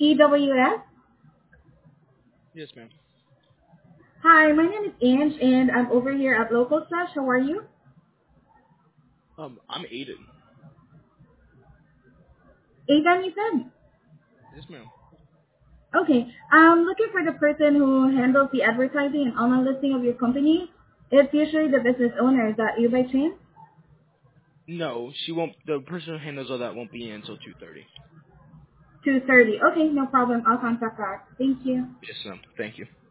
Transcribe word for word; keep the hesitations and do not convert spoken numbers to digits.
E W S? Yes, ma'am. Hi, my name is Ange, and I'm over here at Local Slash. How are you? Um, I'm Aiden. Aidan, you said? Yes, ma'am. Okay, I'm looking for the person who handles the advertising and online listing of your company. It's usually the business owner. Is that you by chance? No, she won't. The person who handles all that won't be in until two thirty. two thirty. Okay, no problem. I'll contact back. Thank you. Yes, ma'am. Thank you.